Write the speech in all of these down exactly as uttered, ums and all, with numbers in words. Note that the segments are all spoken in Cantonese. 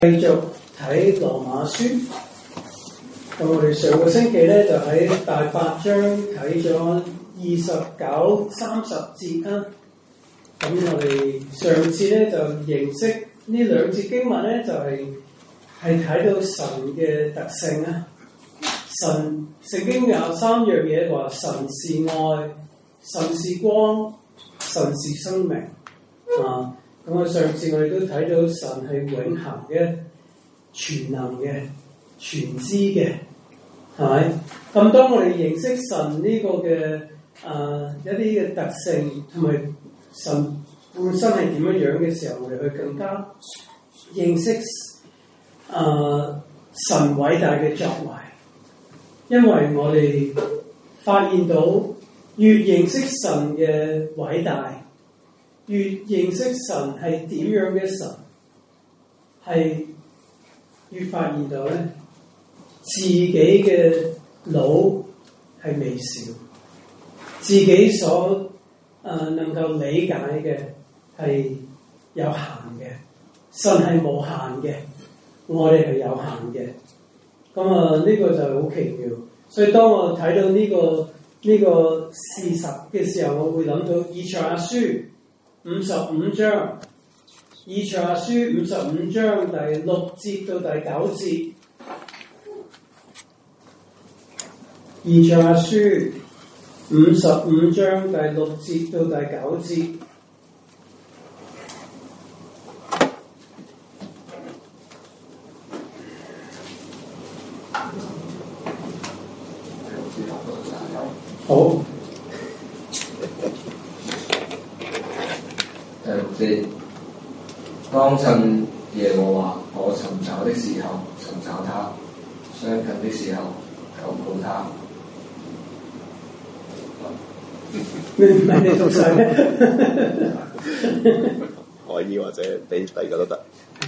繼續睇羅馬書，咁我哋上個星期咧就喺第八章睇咗二十九、三十節啦。咁我哋上次咧就認識呢兩節經文咧，就係係睇到神嘅特性啊。神聖經有三樣嘢，話神是愛、神是光、神是生命啊。咁啊，上次我哋都睇到神係永恆嘅、全能嘅、全知嘅，係咪？咁當我哋認識神呢個嘅誒、呃、一啲嘅特性，同埋神本身係點樣樣嘅時候，我哋去更加認識誒、呃、神偉大嘅作為。因為我哋發現到越認識神嘅偉大，越認識神係點樣嘅神，係越發現到咧自己嘅腦係微小，自己所誒、呃、能夠理解嘅係有限嘅，神係無限嘅，我哋係有限嘅。咁啊，呢個就係好奇妙。所以當我睇到呢、這個呢、這個事實嘅時候，我會諗到以賽亞書五十五章，以賽亞書五十五章第六節到第九節，以賽亞書五十五章第六節到第九節。好。 第六節，當趁耶和華我尋找的時候尋找他，相近的時候求告他。 你唔係你讀晒咩？ 可以或者俾第二個都得。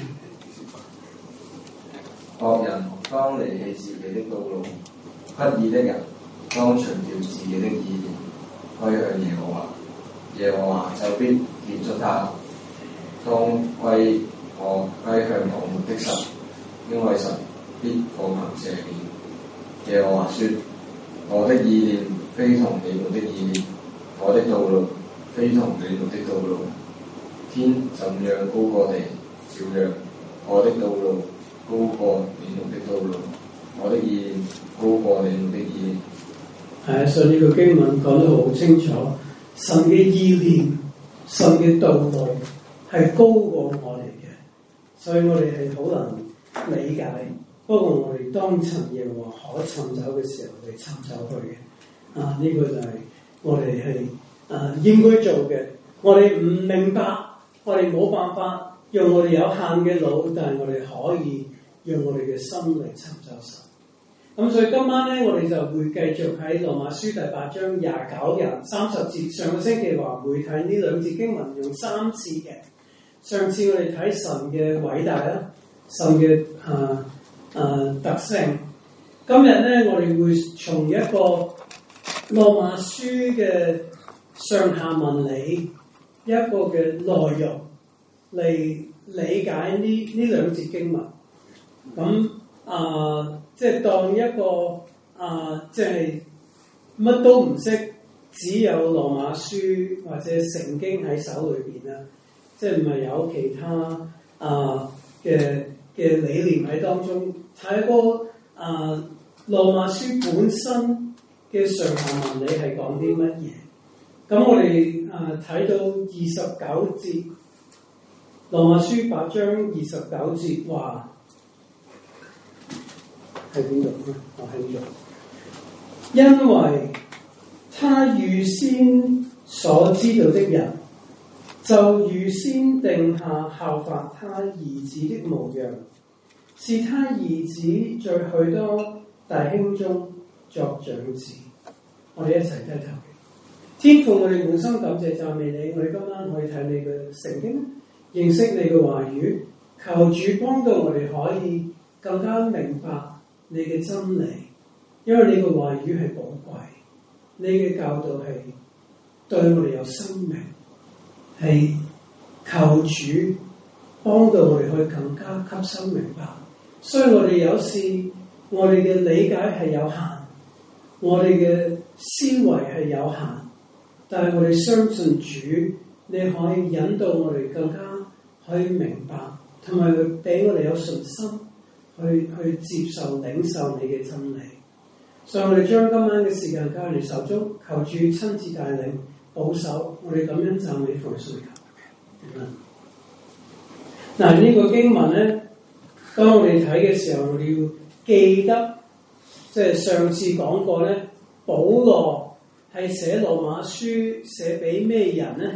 惡人當離棄自己的道路，不義的人當除掉自己的意念，歸向耶和華，耶和華就必結出他。當歸我歸向我們的神，因為神必奉行赦免。耶和華說：我的意念非同你們的意念，我的道路非同你們的道路。天怎樣高過地，照樣我的道路高過你們的道路，我的意念高過你們的意念。 係啊，所以呢個經文講得好清楚，神嘅意念、神嘅道路係高過我哋嘅，所以我哋係好難理解。不過我哋當尋耶和華可尋找嘅時候，我哋尋找佢嘅。啊，呢、這個就係我哋係啊應該做嘅。我哋唔明白，我哋冇辦法用我哋有限嘅腦，但係我哋可以用我哋嘅心嚟尋找神。咁所以今晚咧，我哋就會繼續喺羅馬書第八章廿九日三十節。上個星期話會睇呢兩節經文用三次嘅。上次我哋睇神嘅偉大啦，神嘅啊啊特性。今日咧，我哋會從一個羅馬書嘅上下文理一個嘅內容嚟理解呢呢兩節經文。咁啊〜即係當一個啊，即係乜都唔識，只有羅馬書或者聖經喺手裏邊啦，即係唔係有其他啊嘅嘅理念喺當中。睇個啊羅馬書本身嘅上下文理係講啲乜嘢？咁我哋啊睇到二十九節，羅馬書八章二十九節話。喺邊度咧？我喺呢度。因為他預先所知道的人，就預先定下效法他兒子的模樣，是他兒子在許多弟兄中作長子。我哋一齊低頭。天父，我哋滿心感謝讚美你。我哋今晚可以睇你嘅聖經，認識你嘅話語。求主幫到我哋可以更加明白你嘅真理，因為你嘅話語係寶貴，你嘅教導係對我哋有生命，係求主幫到我哋可以更加吸收明白。所以我哋有時我哋嘅理解係有限，我哋嘅思維係有限，但係我哋相信主，你可以引導我哋更加去明白，同埋俾我哋有信心去去接受領受你嘅真理。所以我哋將今晚嘅時間交喺你手中，求主親自帶領保守，我哋咁樣讚美奉信求。嗱，呢個經文咧，當我哋睇嘅時候，我哋要記得，即係上次講過咧，保羅係寫羅馬書寫俾咩人咧？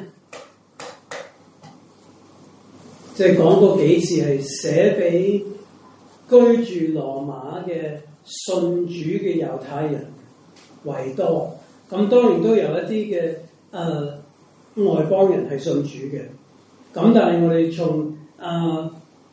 即係講過幾次係寫俾居住羅馬嘅信主嘅猶太人為多，咁當然都有一啲嘅誒外邦人係信主嘅，咁但係我哋從誒、呃、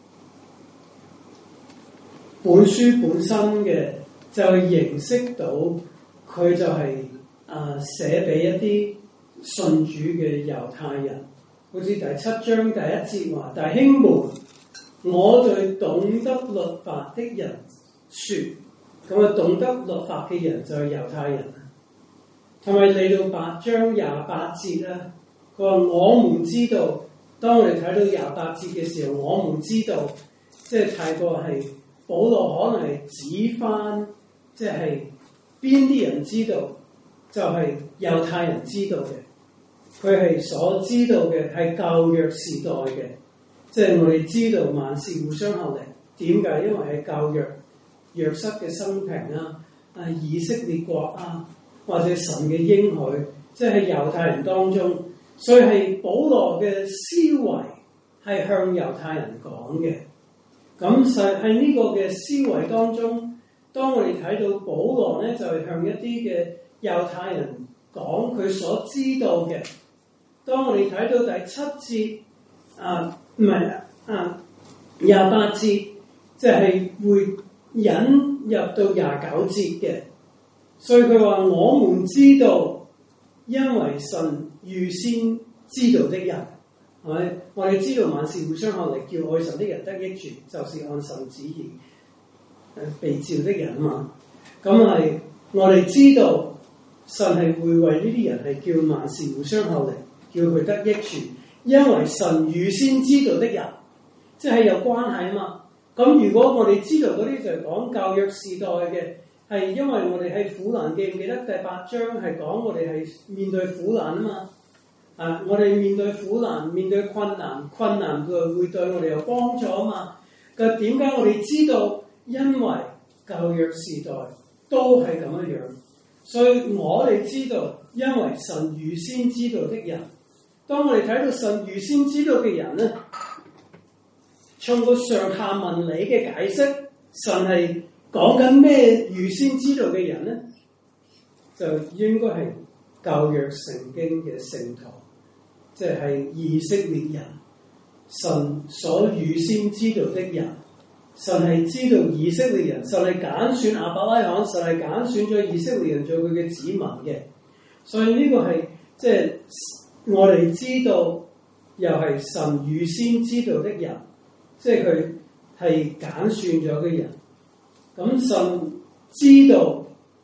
本書本身嘅就認識到佢就係、是、誒、呃、寫俾一啲信主嘅猶太人。好似第七章第一節話：弟兄們，我對懂得律法的人説，咁啊懂得律法嘅人就係猶太人。同埋嚟到八章廿八節啦，佢話我們知道，當我哋睇到廿八節嘅時候，我們知道，即係太過係保羅可能係指翻，即係邊啲人知道，就係、是、猶太人知道嘅。佢係所知道嘅係舊約時代嘅，即係我哋知道萬事互相效力。點解？因為係舊約約瑟嘅生平啊，啊以色列國啊，或者神嘅應許，即係猶太人當中，所以係保羅嘅思維係向猶太人講嘅。咁實喺呢個嘅思維當中，當我哋睇到保羅咧，就係、是、向一啲嘅猶太人講佢所知道嘅。當我哋睇到第七節啊，唔係啊廿八節，即係會引入到廿九節嘅，所以佢話我們知道，因為神預先知道的人，係咪？我哋知道萬事互相效力，叫愛神的人得益處，就是按神旨意被召的人啊嘛。咁係我哋知道神係會為呢啲人係叫萬事互相效力。叫佢得益處，因為神預先知道的人，即係有關係啊嘛。咁如果我哋知道嗰啲就係講舊約時代嘅，係因為我哋喺苦難，記唔記得第八章係講我哋係面對苦難啊嘛？啊，我哋面對苦難，面對困難，困難佢會對我哋有幫助啊嘛。咁點解我哋知道？因為舊約時代都係咁樣樣，所以我哋知道，因為神預先知道的人。當我哋睇到神預先知道嘅人咧，從個上下文理嘅解釋，神係講緊咩預先知道嘅人咧，就應該係舊約聖經嘅聖徒，即係以色列人。神所預先知道的人，神係知道以色列人，神係揀選亞伯拉罕，神係揀選咗以色列人做佢嘅子民嘅。所以呢個係即係。我哋知道，又係神預先知道的人，即係佢係揀選咗嘅人。咁神知道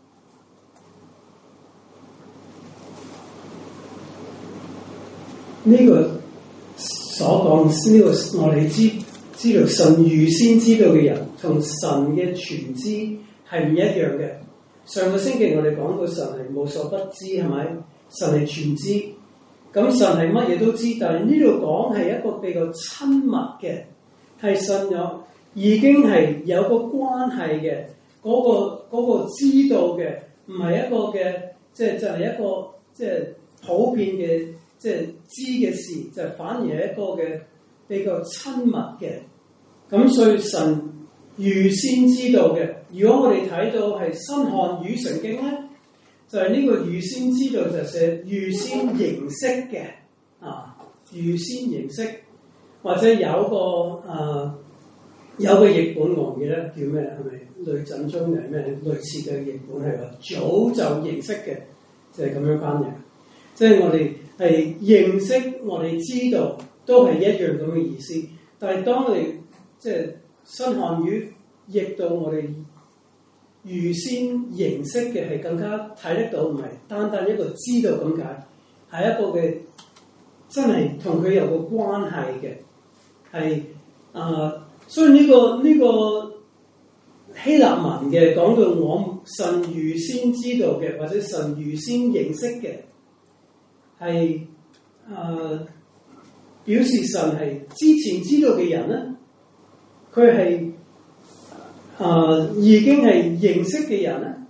呢、這個所講呢、這個，我哋知知道神預先知道嘅人，同神嘅全知係唔一樣嘅。上個星期我哋講到神係無所不知，係咪？神係全知。咁神係乜嘢都知，但係呢度講係一個比較親密嘅，係神有已經係有個關係嘅，嗰、嗰個嗰個知道嘅，唔係一個嘅，即係就係、係、一個即係普遍嘅，即係知嘅事，就係、反而係一個嘅比較親密嘅。咁所以神預先知道嘅，如果我哋睇到係新漢語聖經咧。就係呢個預先知道，就寫預先認識嘅啊，預先認識，或者有個啊有個譯本我唔記得叫咩，係咪呂振中定係咩類似嘅譯本係話早就認識嘅，就係、是、咁樣翻譯。即係我哋係認識，我哋知道都係一樣咁嘅意思。 但係當你即係新漢語譯到我哋預先認識嘅係更加睇得到，唔係單單一個知道咁解，係一個嘅真係同佢有個關係嘅，係啊、呃，所以呢、這個呢、這個希臘文嘅講到我神預先知道嘅，或者神預先認識嘅，係啊、呃、表示神係之前知道嘅人咧，佢係啊已經係認識嘅人咧。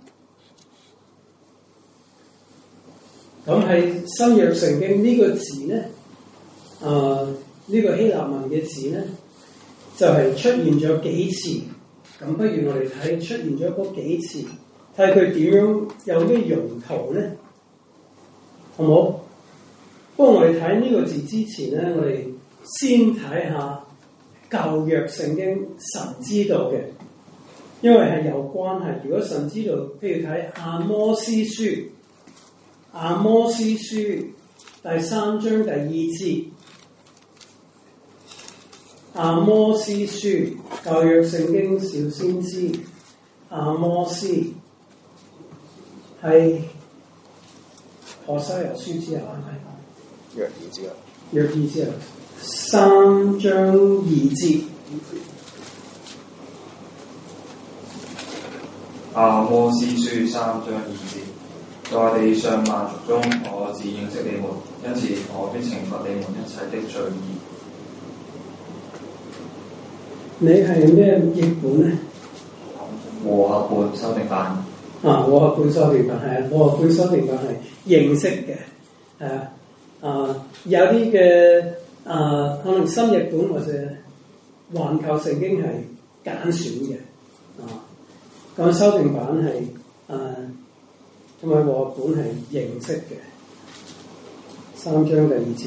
咁喺新約聖經呢個字咧，啊、呃、呢、這個希臘文嘅字咧，就係、是、出現咗幾次。咁不如我哋睇出現咗嗰幾次，睇佢點樣有咩用途咧，好冇？不過我哋睇呢個字之前咧，我哋先睇下舊約聖經神知道嘅，因為係有關係。如果神知道，譬如睇阿摩司書，阿摩司書第三章第二節。阿摩司書，舊約聖經小先知，阿摩司係何西阿書之後係咪？ 約珥之後。 約珥之後，三章二節。 阿摩司書三章二節，在地上萬族中，我只認識你們，因此我必懲罰你們一切的罪孽。 你係咩譯本咧？ 和合本修訂版。 啊，和合本修訂版係啊，和合本修訂版係認識嘅，係啊，啊有啲嘅啊可能新譯本或者環球聖經係揀選嘅，啊咁修訂版係啊同埋和合本係認識嘅，三章第二節。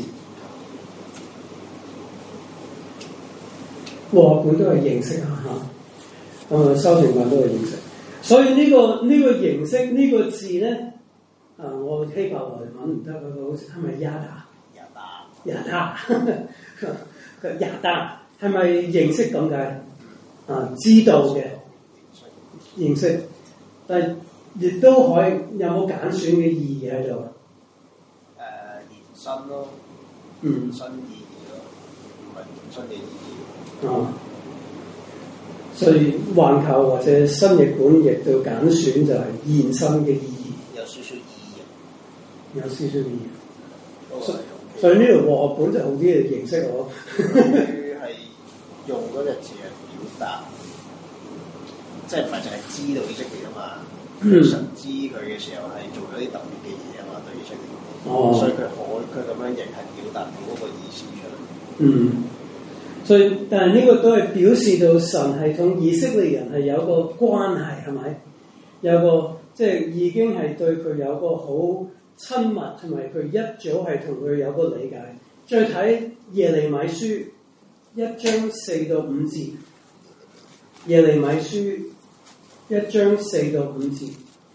和合本都係認識啊嚇，咁啊修訂版都係認識，所以呢、這個呢、這個認識呢、這個字咧，啊我希伯來文唔得嗰個好似係咪亞達？亞達，亞達，亞達係咪認識咁解？啊，知道嘅認識，但係亦都可以有冇揀選嘅意義喺度？誒、 呃，延伸咯， 嗯， 延伸意義咯，唔係延伸嘅意義。 啊，所以環球或者新譯本譯到揀選就係延伸嘅意義， 有少少意義， 有少少意義。所所以呢條和合本就好啲嘅認識我。 佢係用嗰隻字嚟表達，即係唔係淨係知道以色列啊嘛？嗯、神知佢嘅時候係做咗啲特別嘅嘢啊嘛，對以色列。哦。所以佢可佢咁樣亦係表達到嗰個意思出嚟。 嗯。所以，但係呢個都係表示到神係同以色列人係有個關係，係咪？有個即係已經係對佢有個好親密，同埋佢一早係同佢有個理解。再睇耶利米書一章四到五節，耶利米書一章四到五節。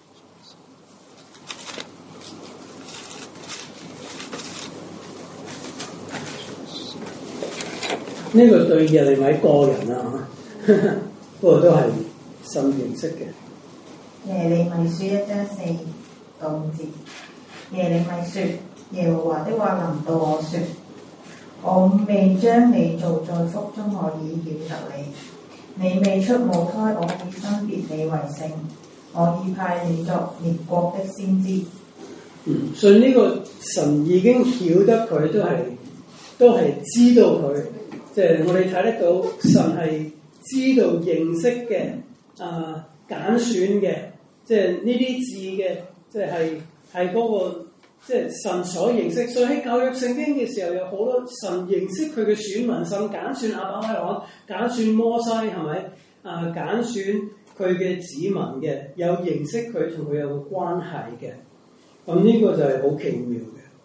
呢個對耶利米個人啊，不過都係深認識嘅。 耶利米書一章四到五節，耶利米說：耶和華的話臨到我說，我未將你造在腹中，我已曉得你；你未出母胎，我已分別你為聖，我已派你作列國的先知。 嗯，所以呢個神已經曉得佢，都係都係知道佢。即係我哋睇得到神係知道認識嘅，啊揀選嘅，即係呢啲字嘅，即係係嗰個即係神所認識。所以喺舊約聖經嘅時候，有好多神認識佢嘅選民，神揀選亞伯拉罕，揀選摩西，係咪啊？揀選佢嘅子民嘅，有認識佢同佢有個關係嘅。咁呢個就係好奇妙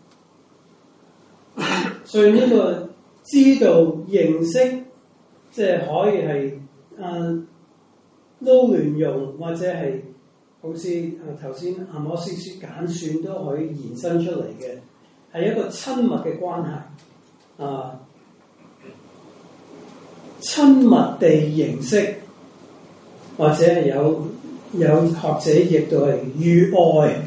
嘅。所以呢個。知道認識，即係可以係誒撈亂用，或者係好似誒頭先阿摩司書揀選都可以延伸出嚟嘅，係一個親密嘅關係啊。 親密地認識，或者係有有學者譯到係遇愛，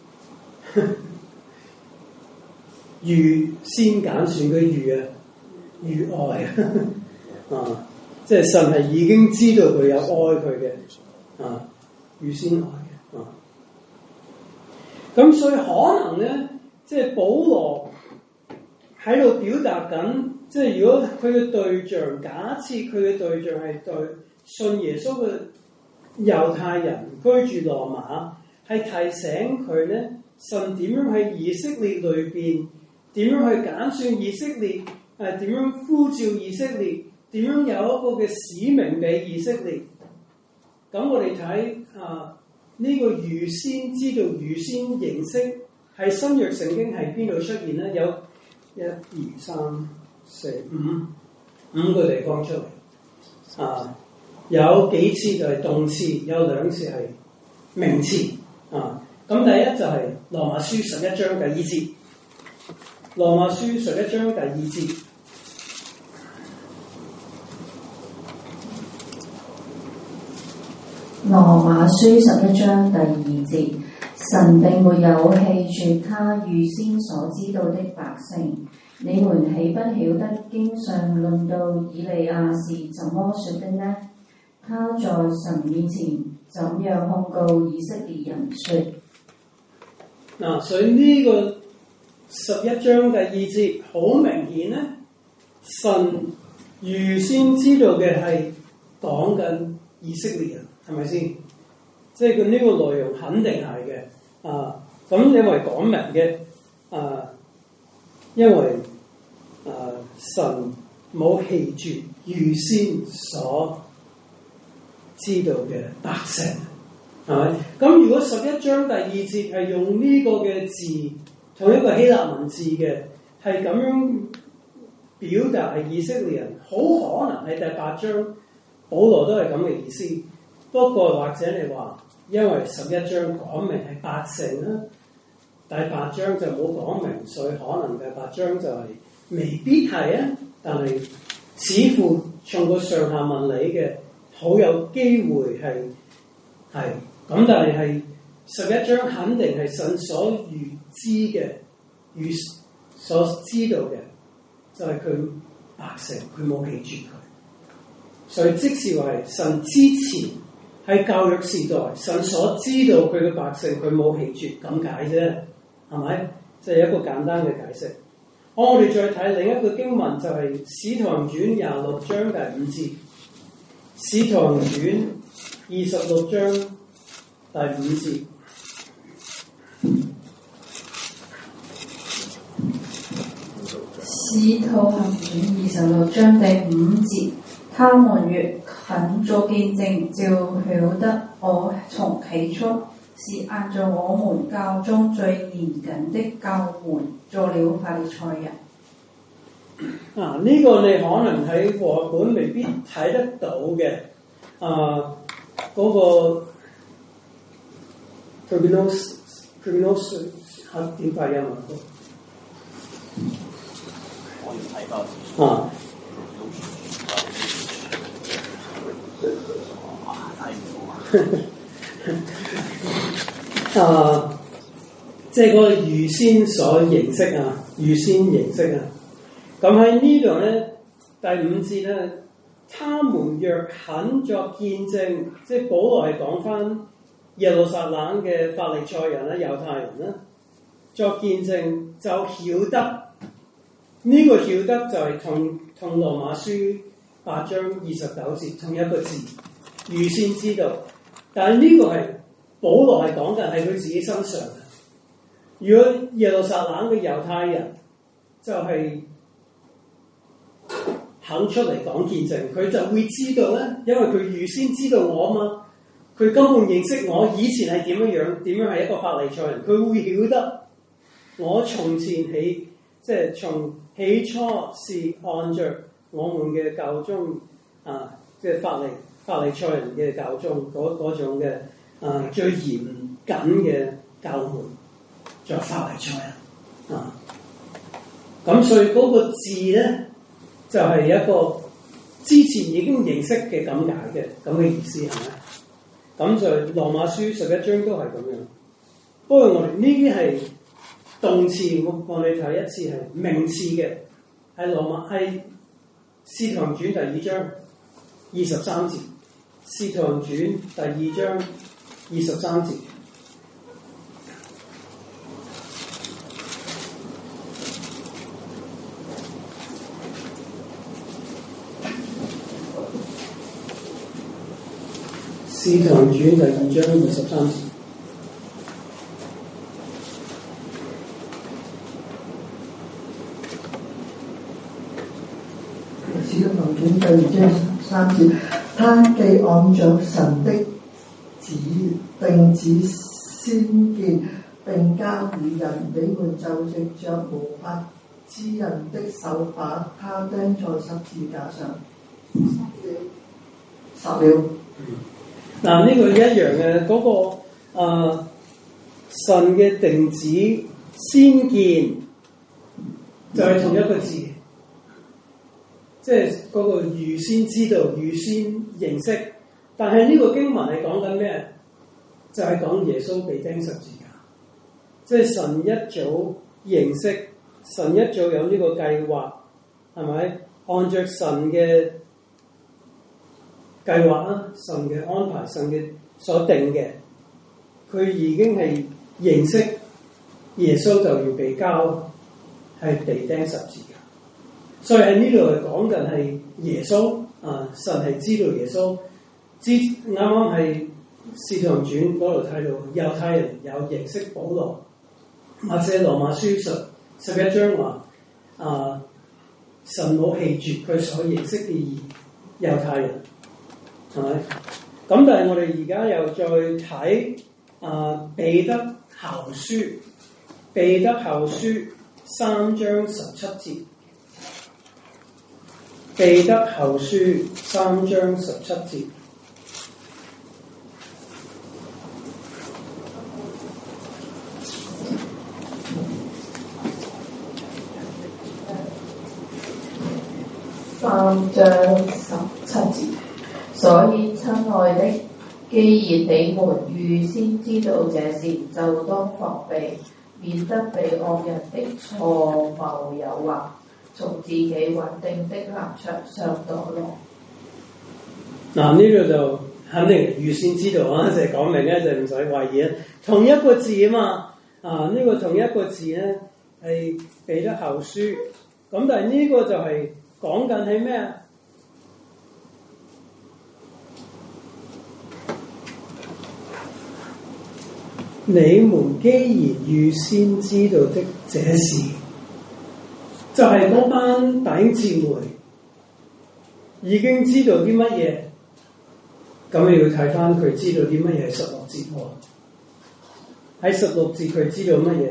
預先揀選嘅預啊，遇愛啊，即係神係已經知道佢有愛佢嘅啊，預先愛嘅啊。咁所以可能咧，即係保羅喺度表達緊，即係如果佢嘅對象，假設佢嘅對象係對信耶穌嘅猶太人居住羅馬，係提醒佢咧，神點樣喺以色列裏邊，點樣去揀選以色列，誒點樣呼召以色列，點樣有一個嘅使命俾以色列。咁我哋睇啊呢個預先知道、預先認識，喺新約聖經係邊度出現咧？有一二三四五五個地方出嚟啊！有幾次就係動詞，有兩次係名詞啊。咁第一就係羅馬書十一章第二節，羅馬書十一章第二節。 羅馬書十一章第二節，神並沒有棄絕他預先所知道的百姓。你們豈不曉得經上論到以利亞是怎麼說的呢？他在神面前怎樣控告以色列人說？ 嗱、啊，所以呢個十一章第二節好明顯咧，神預先知道嘅係講緊以色列人。係咪先？即係佢呢個內容肯定係嘅啊！咁因為講明嘅啊，因為啊神冇棄絕預先所知道嘅百姓，係咪？咁如果十一章第二節係用呢個嘅字，同一個希臘文字嘅，係咁樣表達係以色列人，好可能係第八章保羅都係咁嘅意思。不過或者你話，因為十一章講明係百姓啦，第八章就冇講明，所以可能第八章就係未必係啊。但係似乎從個上下文理嘅，好有機會係係咁。但係係十一章肯定係神所預知嘅，預所知道嘅，就係佢百姓，佢冇棄絕佢。所以即使話係神之前。喺教育時代，神所知道佢嘅百姓，佢冇棄絕咁解啫，係咪？即係一個簡單嘅解釋。好，我哋再睇另一個經文，就係《使徒行傳》廿六章第五節，《使徒行傳》二十六章第五節。 《使徒行傳》二十六章第五節。他們越肯作見證，就曉得我從起初是按照我們教中最嚴謹的教門做了法利賽人。 啊，呢、這個你可能喺課本未必睇得到嘅。啊，嗰、那個 Prognosis Prognosis 係點發音啊？ 我要睇翻啊。啊，即係嗰個預先所認識啊，預先認識啊。咁喺呢度咧，第五節咧，他們若肯作見證，即係保羅係講翻耶路撒冷嘅法利賽人啦、猶太人啦，作見證就曉得呢、這個曉得就係同同羅馬書八章二十九節同一個字，預先知道。但係呢個係保羅係講緊係佢自己身上嘅。如果耶路撒冷嘅猶太人就係肯出嚟講見證，佢就會知道咧，因為佢預先知道我啊嘛，佢根本認識我以前係點樣樣，點樣係一個法利賽人，佢會曉得我從前起，即係從起初是按着我們嘅教宗啊，即係法利。法利賽人嘅教宗嗰嗰種嘅啊最嚴謹嘅教門，作法利賽人啊，咁所以嗰個字咧就係、是、一個之前已經認識嘅咁解嘅咁嘅意思係咪？咁就羅馬書十一章都係咁樣。不過我哋呢啲係動詞，我我哋睇一次係名詞嘅，係羅馬係《使徒行傳》第二章二十三節，《使徒行傳》第二章二十三節。《使徒行傳》第二章二十三節。 《使徒行傳》第二章三節，他既按着神的指定旨先見並交與人，你們就藉着無法之人的手把他釘在十字架上，殺了。 嗱，呢個一樣嘅嗰、那個、呃、神嘅定旨先見就係同一個字，即係嗰個預先知道、預先認識。但係呢個經文係講緊咩？就係、是、講耶穌被釘十字架，即係神一早認識，神一早有呢個計劃，係咪？按着神嘅計劃啦，神嘅安排，神嘅所定嘅，佢已經係認識耶穌就要被交，係被釘十字架。所以喺呢度係講緊係耶穌啊，神係知道耶穌。之啱啱係使徒行傳嗰度睇到猶太人有認識保羅，或者羅馬書十十一章話啊，神冇棄絕佢所認識嘅猶太人。係咪？咁但係我哋而家又再睇啊彼得後書，彼得後書三章十七節，彼得後書三章十七節。 三章十七節。所以親愛的，既然你們預先知道這事，就當防備，免得被惡人的錯謬誘惑，從自己穩定的立場上墮落。 嗱，呢度就肯定預先知道啊，就係講明咧，就唔使懷疑啊。同一個字啊嘛，啊呢、這個同一個字咧係彼得後書，咁但係呢個就係講緊係咩啊？你們既然預先知道的這事，就係、是、嗰班弟兄姊妹已經知道啲乜嘢，咁你要睇翻佢知道啲乜嘢。十六節喎，喺十六節佢知道乜嘢？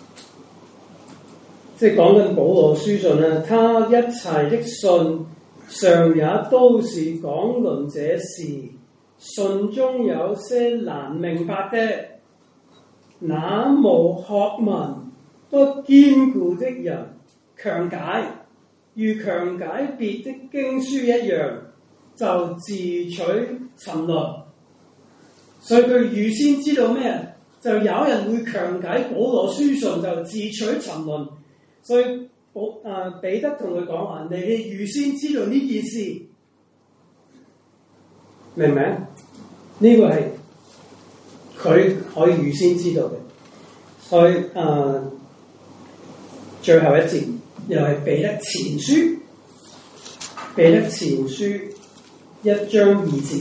即係講緊保羅書信啦，他一切的信上也都是講論這事，信中有些難明白的。那無學問不堅固的人強解，如強解別的經書一樣，就自取沉淪。所以佢預先知道咩？就有人會強解保羅書信，就自取沉淪。所以保啊彼得同佢講話：你哋預先知道呢件事，明唔明？呢、這個係佢可以預先知道嘅。所以啊、呃，最後一節又係彼得前書，彼得前書一章二節。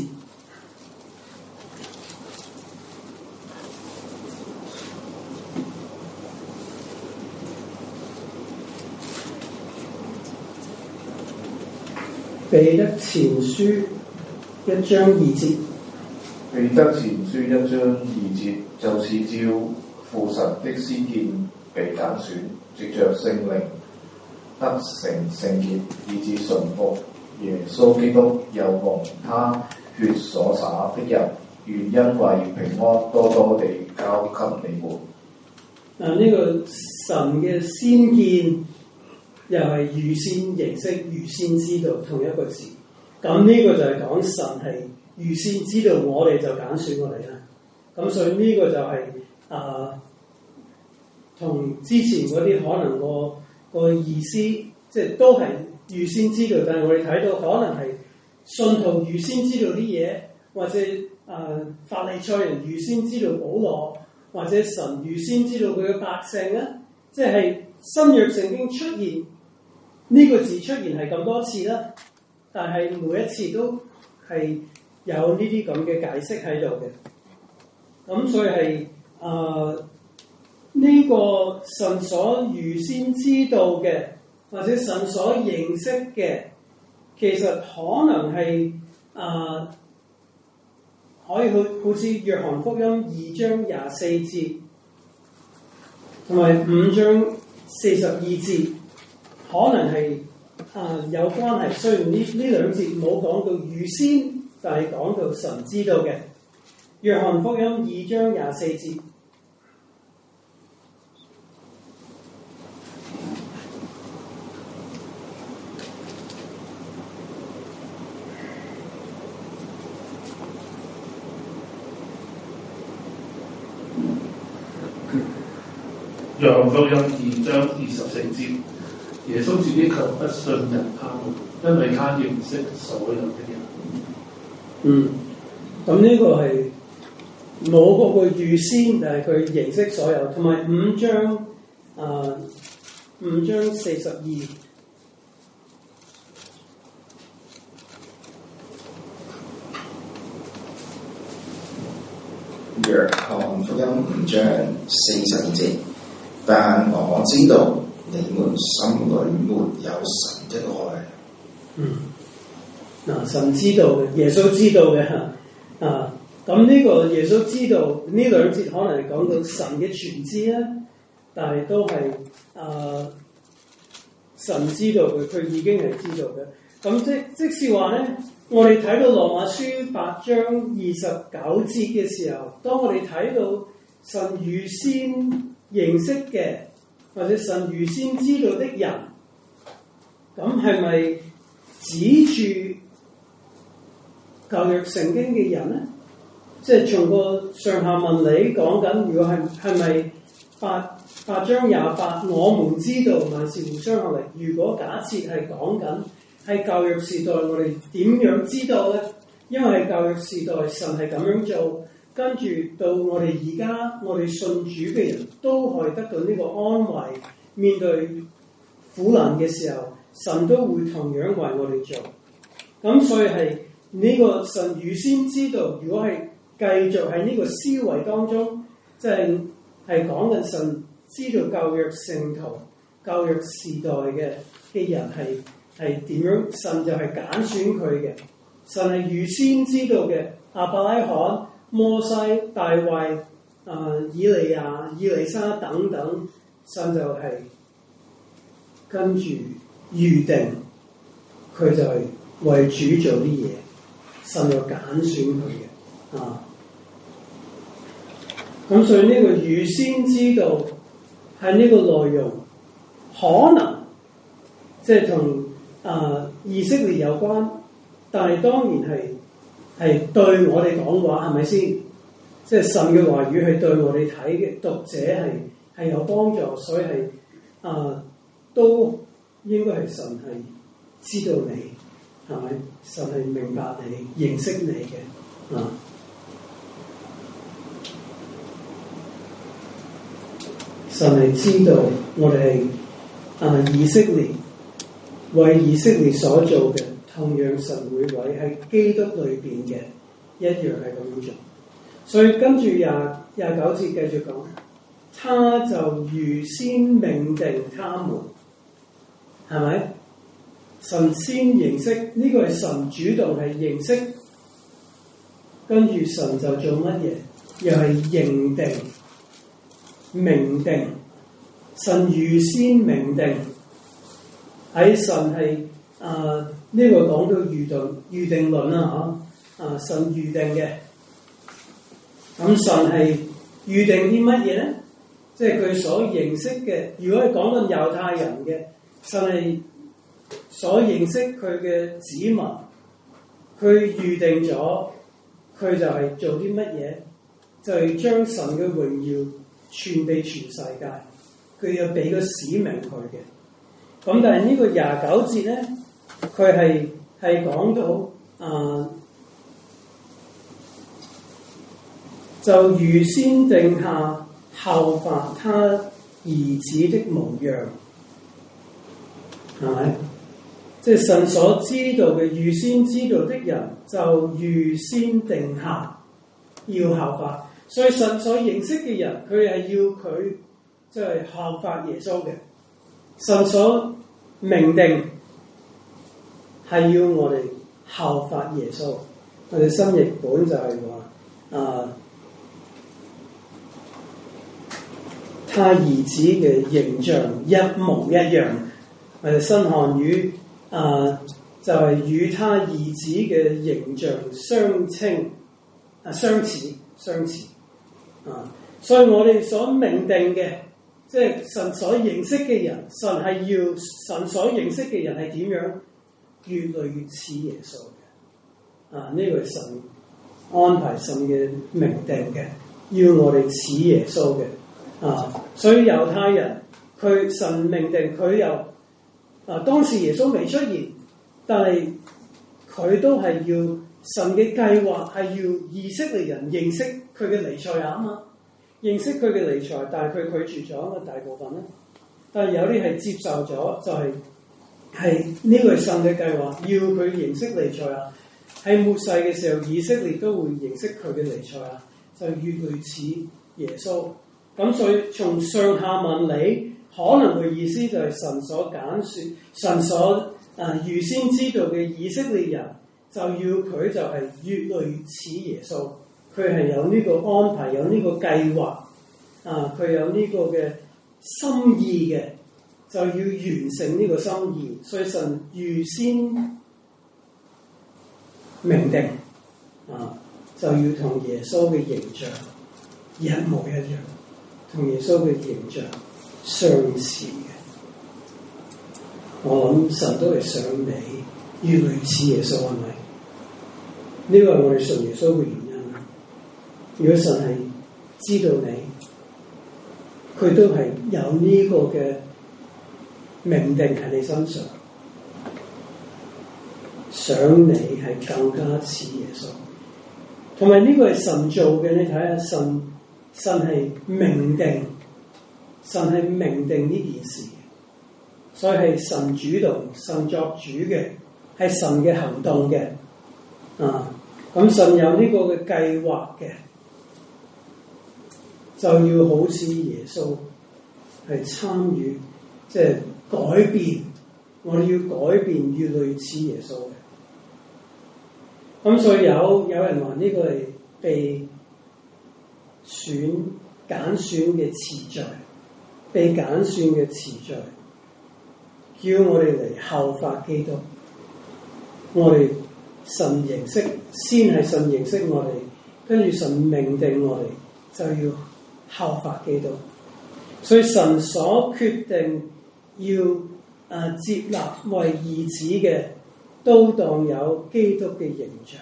彼得前書一章二節。 彼得前書一章二節，就是照父神的先見被揀選，藉着聖靈得成聖潔，以致順服耶穌基督，又蒙他血所灑的人，願因為平安多多地交給你們。 嗱、啊，呢、這個神嘅先見又係預先認識、預先知道同一個字。 咁呢個就係講神係預先知道我哋就揀選我哋啦。咁所以呢個就係、是、啊，同之前嗰啲可能個個意思，即係都係預先知道，但係我哋睇到可能係信徒預先知道啲嘢，或者啊法利賽人預先知道保羅，或者神預先知道佢嘅百姓啊，即係新約聖經出現呢、這個字出現係咁多次啦，但係每一次都係有呢啲咁嘅解釋喺度嘅。咁所以係啊呢個神所預先知道嘅，或者神所認識嘅，其實可能係啊、呃、可以好好似約翰福音二章廿四節同埋五章四十二節，可能係啊、呃、有關係。雖然呢呢兩節冇講到預先，但係講到神知道嘅。約翰福音二章廿四節， 約翰福音二章二十四節，耶穌自己卻不信任他們，因為他認識所有的人。 嗯，咁呢個係冇嗰個預先，但係佢認識所有，同埋五章啊、呃、五章四十二。 約翰福音五章四十二節，但我知道你們心裏沒有神的愛。 嗯，嗱，神知道嘅，耶穌知道嘅嚇啊。咁呢個耶穌知道呢兩節可能係講到神嘅全知啦，但係都係啊、呃、神知道佢，佢已經係知道嘅。咁即即是話咧，我哋睇到羅馬書八章二十九節嘅時候，當我哋睇到神預先認識嘅，或者神預先知道的人，咁係咪指住舊約聖經嘅人咧？即係從個上下文理講緊，如果係係咪八八章廿八，我們知道萬事互相效力。如果假設係講緊喺舊約時代，我哋點樣知道咧？因為喺舊約時代，神係咁樣做，跟住到我哋而家，我哋信主嘅人都可以得到呢個安慰。面對苦難嘅時候，神都會同樣為我哋做。咁所以係呢個神預先知道，如果係繼續喺呢個思維當中，即係係講緊神知道舊約聖徒、舊約時代嘅嘅人係係點樣，神就係揀選佢嘅。神係預先知道嘅，亞伯拉罕、摩西、大衛、啊、呃、以利亞、以利沙等等，神就係跟住預定，佢就係為主做啲嘢，神就揀選佢嘅啊。咁所以呢個預先知道係呢個內容，可能即係同啊以色列有關，但係當然係係對我哋講話，係咪先？即係神嘅話語係對我哋睇嘅讀者係係有幫助，所以係啊、呃、都應該係神係知道你，係咪？神係明白你、認識你嘅啊。神係知道我哋係啊以色列為以色列所做嘅，同樣神會為喺基督裏邊嘅一樣係咁樣做。所以跟住廿廿九節繼續講，他就預先命定他們，係咪？神先認識呢、這個係神主動係認識，跟住神就做乜嘢？又係認定。明定，神預先明定，喺神係啊呢個講到預定預定論啦嚇，啊神預定嘅，咁神係預定啲乜嘢咧？即係佢所認識嘅。如果係講緊猶太人嘅，神係所認識佢嘅子民， 佢預定咗，佢就係做啲乜嘢？就係將神嘅榮耀傳俾全世界。佢要俾個使命佢嘅。咁但係呢個廿九節咧，佢係係講到啊、呃，就預先定下效法他兒子的模樣，係咪？即係神所知道嘅，預先知道的人就預先定下要效法。所以神所認識嘅人，佢係要佢即係效法耶穌嘅。神所命定係要我哋效法耶穌。我哋新譯本就係話啊，他兒子嘅形象一模一樣。我哋新漢語啊，就係、是、與他兒子嘅形象相稱啊，相似相似啊。所以我哋所命定嘅，即係神所認識嘅人，神係要神所認識嘅人係點樣？越來越似耶穌嘅啊！呢、這個係神安排神嘅命定嘅，要我哋似耶穌嘅啊。所以猶太人佢神命定佢又啊，當時耶穌未出現，但係佢都係要神嘅計劃係要以色列人認識佢嘅彌賽亞啊嘛，認識佢嘅彌賽亞，但係佢拒絕咗大部分咧。但係有啲係接受咗，就係係呢個係神嘅計劃，要佢認識彌賽亞。喺末世嘅時候，以色列都會認識佢嘅彌賽亞，就越類似耶穌。咁所以從上下文理，可能嘅意思就係神所揀選，神所啊預先知道嘅以色列人，就要佢就係越類似耶穌。佢係有呢個安排，有呢個計劃啊，佢有呢個嘅心意嘅，就要完成呢個心意。所以神預先命定啊，就要同耶穌嘅形象一模一樣，同耶穌嘅形象相似嘅。我諗神都係想你越類似耶穌，係咪？呢個係我哋信耶穌嘅原因。如果神係知道你，佢都係有呢個嘅命定喺你身上，想你係更加似耶穌。同埋呢個係神做嘅，你睇下神神係命定，神係命定呢件事，所以係神主動、神作主嘅，係神嘅行動嘅啊。咁神有呢個嘅計劃嘅，就要好似耶穌係參與，即係改變。我哋要改變，越類似耶穌嘅。咁所以有有人話呢個係被選揀選嘅次序，被揀選嘅次序，叫我哋嚟效法基督。我哋神認識，先係神認識我哋，跟住神命定我哋就要效法基督。所以神所決定要啊接納為兒子嘅，都當有基督嘅形象。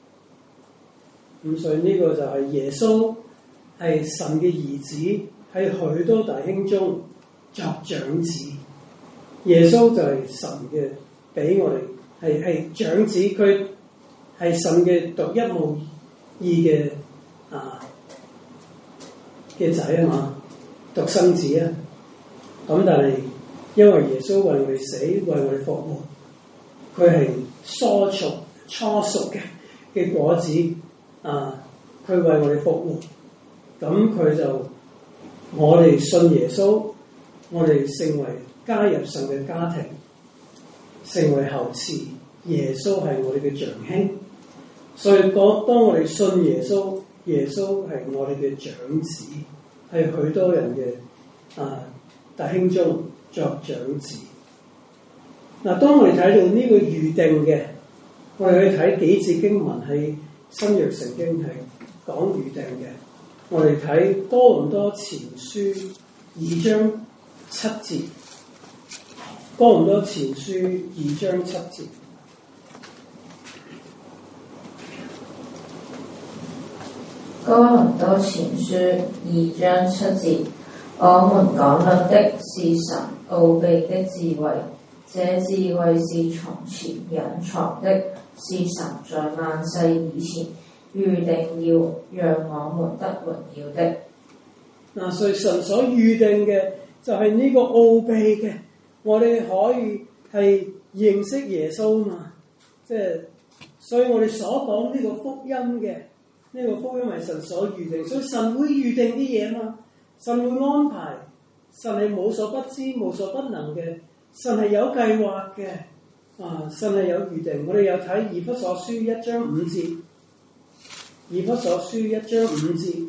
咁所以呢個就係耶穌係神嘅兒子，喺許多弟兄中作長子。耶穌就係神嘅，俾我哋係係長子，佢係神嘅獨一無二嘅啊嘅仔啊嘛，獨生子啊。咁但係因為耶穌為我哋死，為我哋復活，佢係初熟初熟嘅嘅果子啊！佢為我哋復活，咁佢就我哋信耶穌，我哋成為加入神嘅家庭，成為後嗣。耶穌係我哋嘅長兄，所以當當我哋信耶穌，耶穌係我哋嘅長子，係許多人嘅啊弟兄中作長子。嗱，當我哋睇到呢個預定嘅，我哋去睇幾節經文係新約聖經係講預定嘅。我哋睇多倫多前書二章七節，多倫多前書二章七節。 哥林多前書二章七節，我們講論的是神奧秘的智慧，這智慧是從前隱藏的，是神在萬世以前預定要讓我們得榮耀的。 嗱，所以神所預定嘅就係呢個奧秘嘅，我哋可以係認識耶穌嘛，即係，所以我哋所講呢個福音嘅，呢個福音係神所預定，所以神會預定啲嘢嘛，神會安排，神係無所不知、無所不能嘅，神係有計劃嘅，啊，神係有預定。我哋有睇以弗所書一章五節，以弗所書一章五節。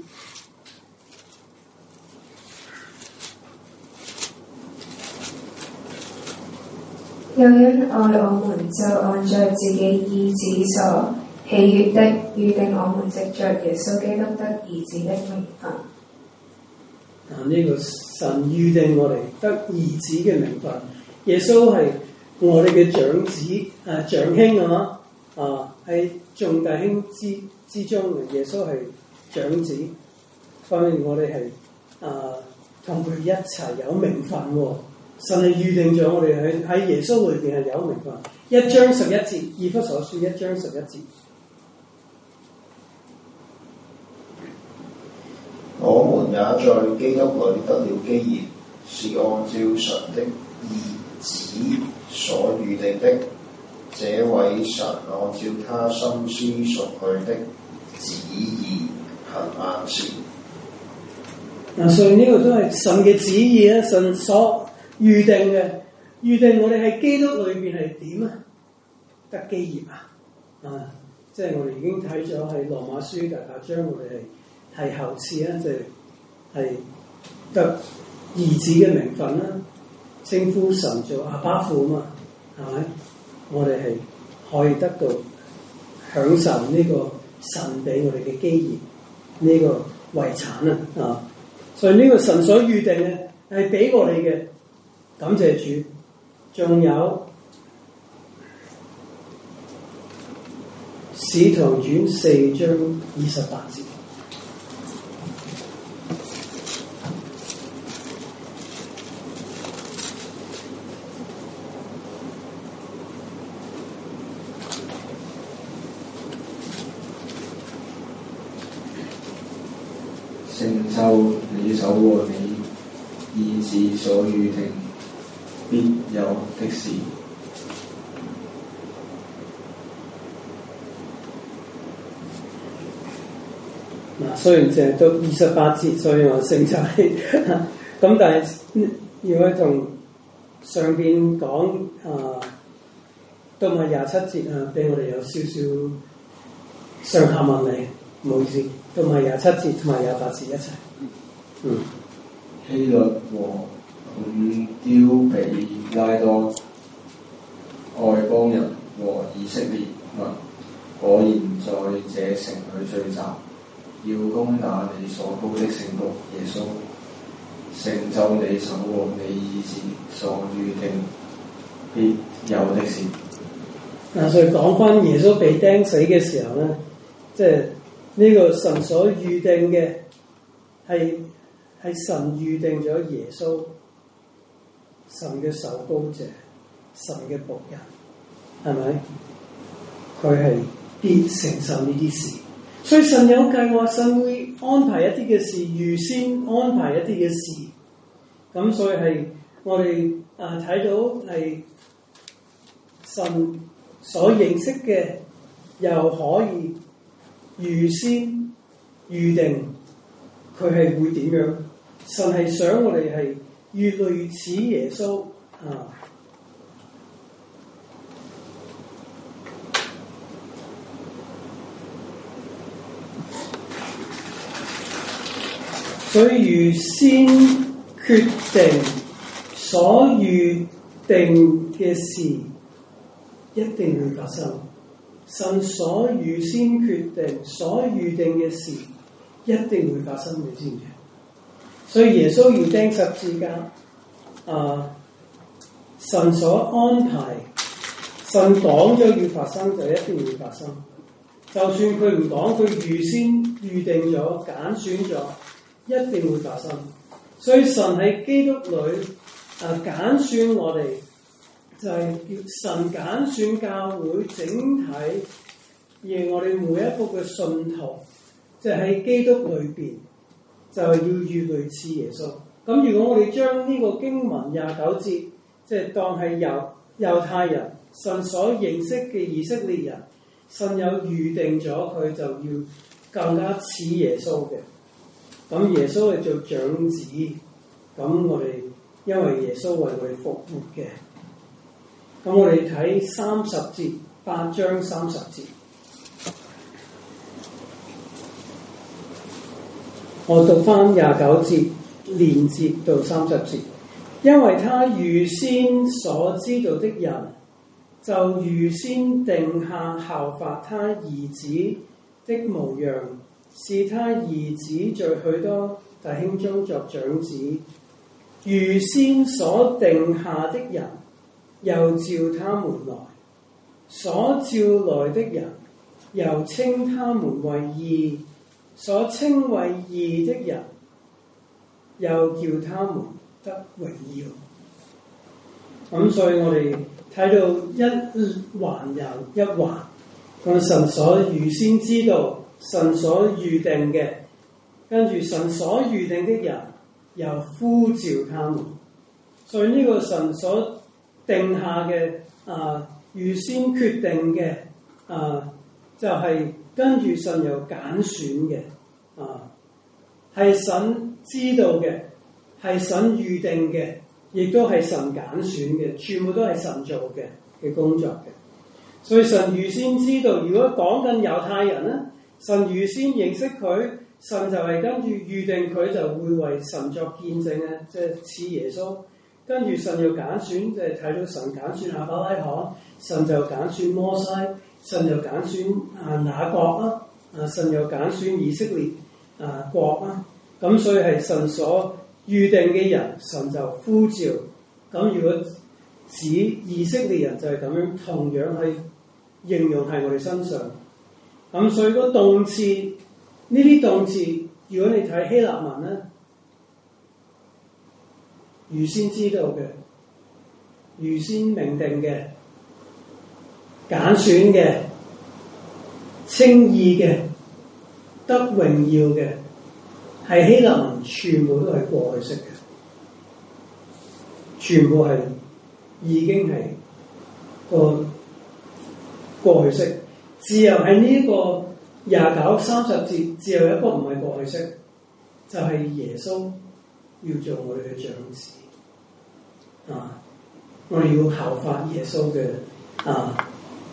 有人愛我們，就按照自己意志所喜悅的預定我們藉着耶穌基督得兒子的名分。 啊！呢、這個神預定我哋得兒子嘅名分，耶穌係我哋嘅長子，誒、啊、長兄啊！啊喺眾弟兄之之中嘅，耶穌係長子，所以我哋係啊同佢一齊有名分喎。神係預定咗我哋喺喺耶穌裏邊係有名分。一章十一節，以弗所書一章十一節。 我們也在基督裏得了基業，是按照神的意旨所預定的。這位神按照他心思熟慮的旨意行萬事。 嗱，所以呢個都係神嘅旨意啊！神所預定嘅，預定我哋喺基督裏邊係點啊？得基業啊！啊，即係我哋已經睇咗喺羅馬書第八章，我哋係係後次啊，即係係得兒子嘅名分啦，稱呼神做阿爸父啊嘛，係咪？我哋係可以得到享受呢個神俾我哋嘅基業，呢、這個遺產啊！啊，所以呢個神所預定嘅係俾我哋嘅。感謝主，仲有使徒行傳四章二十八節， 成就你手和你意志所預定必有的事。 嗱，雖然淨係到二十八節，所以我成就係咁，但係如果同上邊講啊，到埋廿七節啊，俾我哋有少少上下文理，唔好意思，到埋廿七節同埋廿八節一齊。嗯， 希律和本丟彼拉多、外邦人和以色列民果然在這城裏聚集，要攻打你所高的聖僕耶穌，成就你手和你意志所預定必有的事。 嗱，所以講翻耶穌被釘死嘅時候咧，即係呢個神所預定嘅係係神預定咗耶穌。神嘅受膏者，神嘅僕人，係咪？佢係必承受呢啲事，所以神有計劃，神會安排一啲嘅事，預先安排一啲嘅事。咁所以係我哋啊睇到係神所認識嘅，又可以預先預定佢係會點樣。神係想我哋係越類似耶穌啊，所以預先決定所預定嘅事一定會發生。神所預先決定所預定嘅事一定會發生，你知唔知？所以耶穌要釘十字架，啊！神所安排，神講咗要發生就一定會發生。 就算佢唔講，佢預先預定咗、揀選咗，一定會發生。所以神喺基督裏啊揀選我哋，就係、是、叫神揀選教會整體，而我哋每一個嘅信徒，即係喺基督裏邊，就係要越類似耶穌。咁如果我哋將呢個經文廿九節，即係當係猶猶太人，神所認識嘅以色列人，神有預定咗佢就要更加似耶穌嘅。咁耶穌係做長子，咁我哋因為耶穌為我哋復活嘅。咁我哋睇三十節，八章三十節，我讀翻廿九節連接到三十節。因為他預先所知道的人，就預先定下效法他兒子的模樣，是他兒子在許多弟兄中作長子。預先所定下的人，又召他們來；所召來的人，又稱他們為義；所稱為義的人，又叫他們得榮耀。咁所以我哋睇到一環又一環，個神所預先知道、神所預定嘅，跟住神所預定的人又呼召他們。所以呢個神所定下嘅啊預先決定嘅啊，就係、是、跟住神又揀選嘅啊，係神知道嘅。係神預定嘅，亦都係神揀選嘅，全部都係神做嘅嘅工作嘅。所以神預先知道，如果講緊猶太人咧，神預先認識佢，神就係跟住預定佢就會為神作見證嘅，即係似耶穌。跟住神又揀選，即係睇到神揀選亞伯拉罕，神就揀選摩西，神又揀選啊雅各啊，啊神又揀選以色列啊國啊，咁所以係神所預定嘅人，神就呼召。咁如果指以色列人就係咁樣，同樣係形容喺我哋身上。咁所以個動詞，呢啲動詞，如果你睇希臘文咧，預先知道嘅、預先命定嘅、揀選嘅、稱義嘅、得榮耀嘅，係希臘文全部都係過去式嘅，全部係已經係個過去式。只有喺呢個廿九三十節，只有一個唔係過去式，就係、是、耶穌要做我哋嘅長子啊！我哋要效法耶穌嘅啊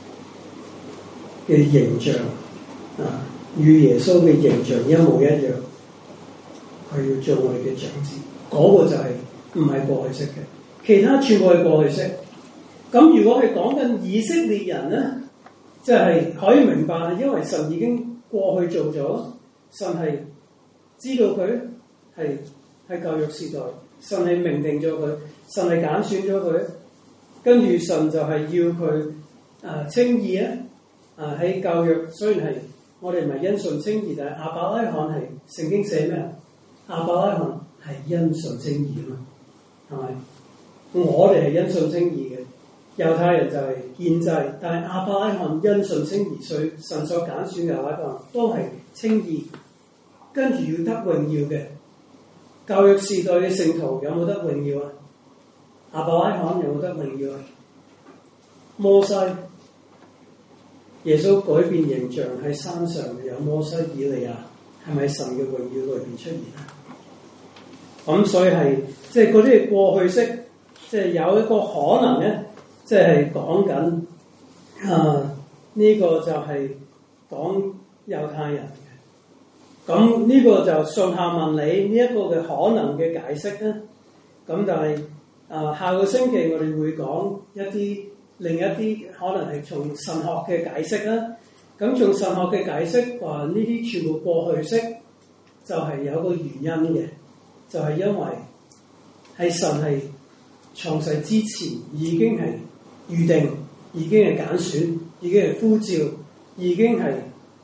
嘅形象啊，與耶穌嘅形象一模一樣。佢要做我哋嘅長子，嗰、那個就係唔係過去式嘅，其他全部係過去式。咁如果係講緊以色列人咧，即、就、係、是、可以明白，因為神已經過去做咗，神係知道佢係喺舊約時代，神係命定咗佢，神係揀選咗佢，跟住神就係要佢啊稱義啊，啊喺舊約雖然係我哋唔係因信稱義，但係亞伯拉罕係聖經寫咩啊？亞伯拉罕係因信稱義啊嘛，係咪？我哋係因信稱義嘅，猶太人就係獻祭，但係亞伯拉罕因信稱義，所以神所揀選嘅亞伯拉罕都係稱義，跟住要得榮耀嘅。舊約時代嘅聖徒有冇得榮耀啊？亞伯拉罕有冇得榮耀啊？摩西、耶穌改變形象喺山上有摩西、以利亞，係咪神嘅榮耀裏邊出現啊？咁所以係即係嗰啲係過去式，即係有一個可能咧，即係講緊啊呢個就係講猶太人嘅。咁呢個就順下文理呢一個嘅可能嘅解釋咧。咁但係啊下個星期我哋會講一啲另一啲可能係從神學嘅解釋啦。咁從神學嘅解釋話呢啲全部過去式，就係有個原因嘅。就係因為係神係創世之前已經係預定，已經係揀選，已經係呼召，已經係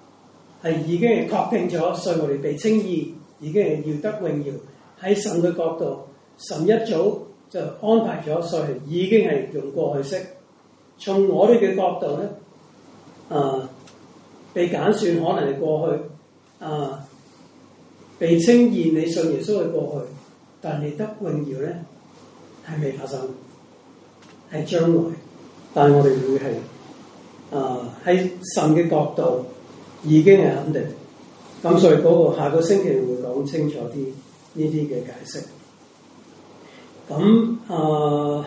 係已經係確定咗，所以我哋被稱義，已經係要得榮耀。喺神嘅角度，神一早就安排咗，所以已經係用過去式。從我哋嘅角度咧，啊、呃，被揀選可能係過去，啊、呃，被稱義你信耶穌係過去，但係你得榮耀咧係未發生，係將來。但係我哋會係啊喺神嘅角度已經係肯定。咁所以嗰個下個星期會講清楚啲呢啲嘅解釋。咁啊、呃，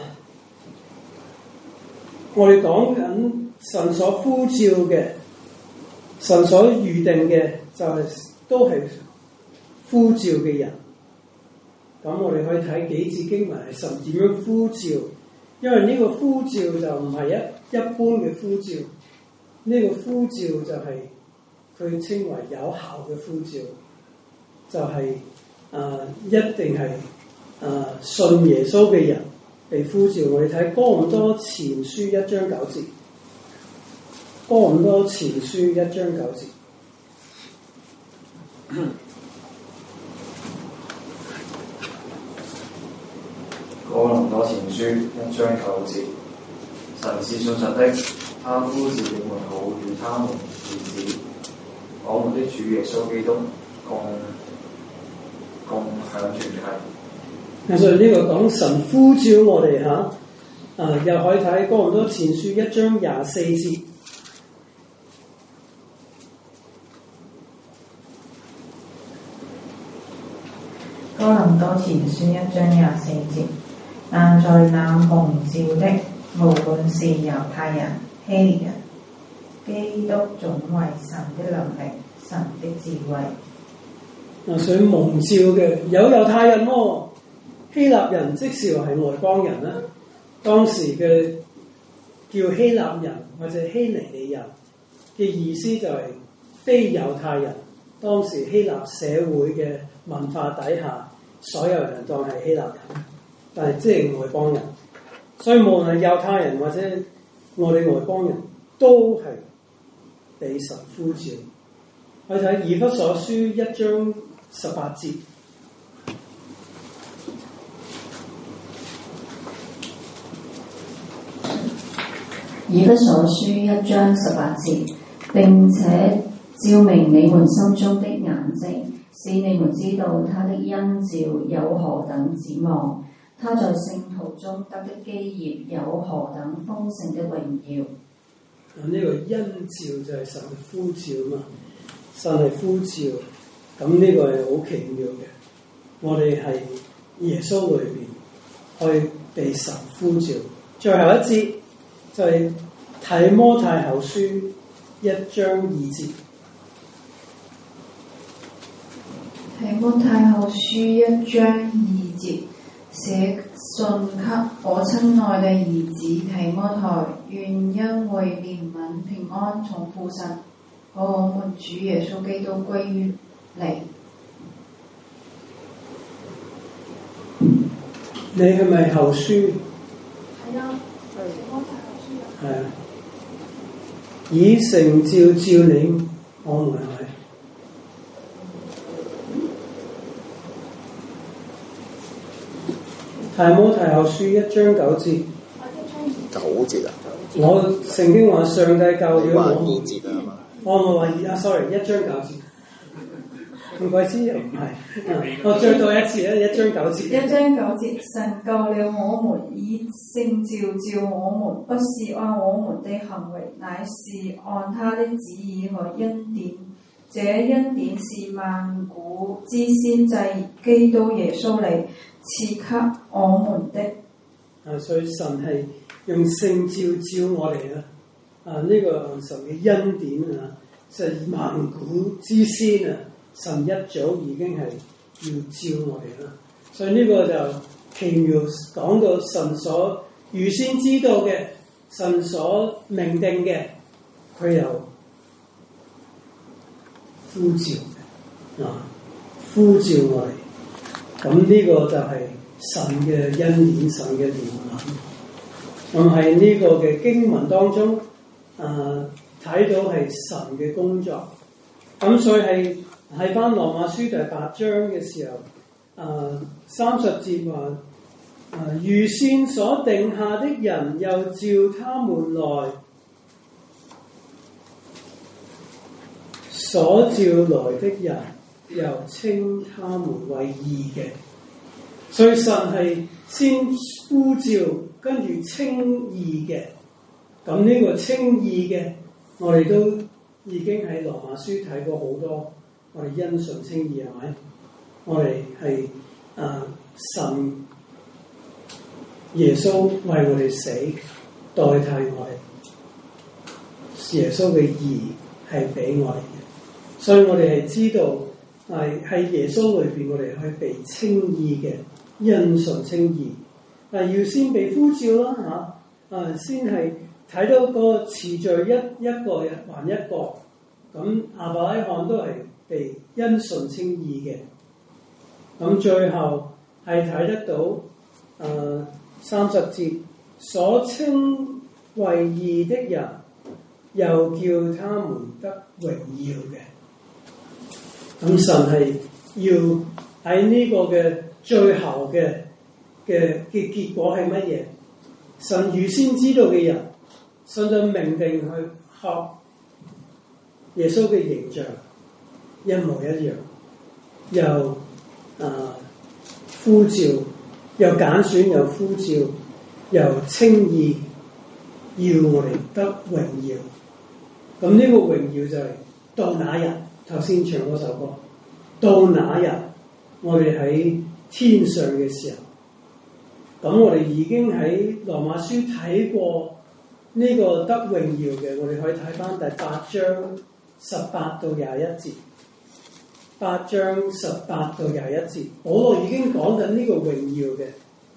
我哋講緊神所呼召嘅、神所預定嘅，就係、是、都係呼召嘅人。咁我哋可以睇幾節經文係神點樣呼召，因為呢個呼召就唔係一一般嘅呼召，呢、這個呼召就係、是。佢稱為有效嘅呼召，就係、是、誒、呃、一定係誒、呃、信耶穌嘅人被呼召。我哋睇哥林多前書一章九節，哥林多前書一章九節。 哥林多前書一章九節，神是信實的，他呼召你們好與他們兒子。我們的主耶穌基督共共享團契。 所以呢個講神呼召我哋嚇，啊又可以睇哥林多前書一章廿四節。 哥林多前書一章廿四節，但在那蒙召的，無論是猶太人、希臘人，基督總為神的能力、神的智慧。 嗱，所以蒙召嘅有猶太人喎、哦，希臘人即是話係外邦人啦。當時嘅叫希臘人或者希尼利人嘅意思就係非猶太人。當時希臘社會嘅文化底下，所有人當係希臘人，但係即係外邦人。所以無論係猶太人或者我哋外邦人都係被神呼召。去睇以弗所書一章十八節。 以弗所書一章十八節，並且照明你們心中的眼睛，使你們知道他的恩召有何等指望，他在聖徒中得的基業有何等豐盛的榮耀。 呢、這個恩召就係神嘅呼召嘛，神係呼召，咁呢個係好奇妙嘅。我哋係耶穌裏邊去被神呼召。最後一節就係提摩太後書一章二節。 提摩太後書一章二節，寫信給我親愛的兒子提摩太，願恩惠憐憫平安從父神和我們主耶穌基督歸於你。 你係咪後書？ 係啊，提摩太後書啊。係啊， 以成召召你，我們係咪？提摩太後書一章九節， 九節啊！ 我聖經話上帝教咗我， 二節啊嘛。 我唔係話二啊 ，sorry， 一章九節。唔怪之又唔係，我再讀一次咧，一章九節。 一章九節，神救了我們，以聖召召我們，不是按我們的行為，乃是按他的旨意和恩典。這恩典是萬古之先祭基督耶穌嚟賜給我們的。 啊，所以神係用聖召召我哋啊！啊，呢、這個神嘅恩典啊，就係萬古之先啊！神一早已經係要召我哋啦，所以呢個就奇妙講到神所預先知道嘅，神所命定嘅，佢又呼召嘅啊，呼召我哋，咁呢個就係神嘅恩典，神嘅憐憫。咁喺呢個嘅經文當中，啊睇到係神嘅工作。 咁所以係喺翻羅馬書第八章嘅時候，啊三十節話，啊預先所定下的人，又召他們來，所召來的人，又稱他們為義嘅。所以神係先呼召，跟住稱義嘅。咁呢個稱義嘅，我哋都已經喺羅馬書睇過好多。我哋因信稱義係咪？我哋係啊神耶穌為我哋死，代替我哋。耶穌嘅義係俾我哋嘅，所以我哋係知道係喺耶穌裏邊，我哋可以被稱義嘅。因信稱義，啊要先被呼召啦嚇，啊先係睇到個次序一一個還一個，咁亞伯拉罕都係被因信稱義嘅，咁最後係睇得到，啊三十節所稱為義的人，又叫他們得榮耀嘅，咁神係要喺呢個嘅。最後嘅嘅嘅結果係乜嘢？神預先知道嘅人，神就命定去學耶穌嘅形象，一模一樣，又啊、呃、呼召，又揀選，又呼召，又稱義，要我哋得榮耀。咁呢個榮耀就係到那日，頭先唱嗰首歌，到那日我哋喺天上嘅時候，咁我哋已經喺羅馬書睇過呢個得榮耀嘅，我哋可以睇翻第八章十八到廿一節，八章十八到廿一節，保羅已經講緊呢個榮耀嘅。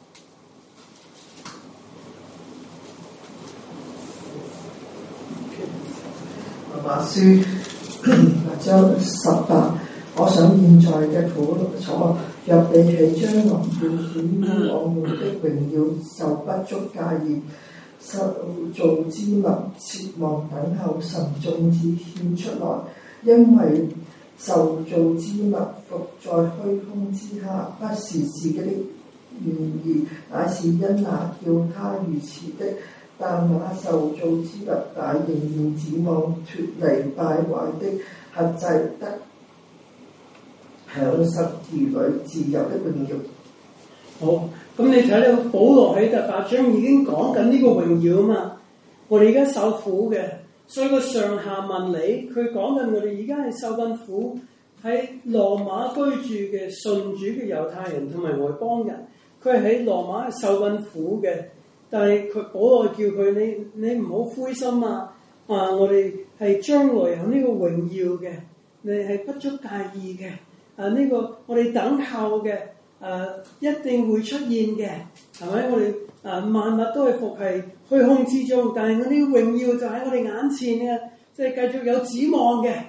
羅馬書八章十八，我想現在嘅苦楚，若比起將來要顯於我們的榮耀，就不足介意。受造之物切望等候神眾子顯出來，因為受造之物伏在虛空之下，不是自己的願意，乃是因那叫他如此的。但那受造之物乃仍然指望脫離敗壞的轄制，得享受兒女自由的榮耀。 好，咁你睇到保羅喺第八章已經講緊呢個榮耀啊嘛。我哋而家受苦嘅，所以個上下文理，佢講緊我哋而家係受緊苦，喺羅馬居住嘅信主嘅猶太人同埋外邦人，佢係喺羅馬受緊苦嘅。但係佢保羅叫佢你你唔好灰心啊！啊，我哋係將來有呢個榮耀嘅，你係不足介意嘅。啊，呢、這個我哋等候嘅，啊一定會出現嘅，係咪？我哋啊萬物都係伏喺虛空之中，但係我呢個榮耀就喺我哋眼前嘅，即係繼續有指望嘅。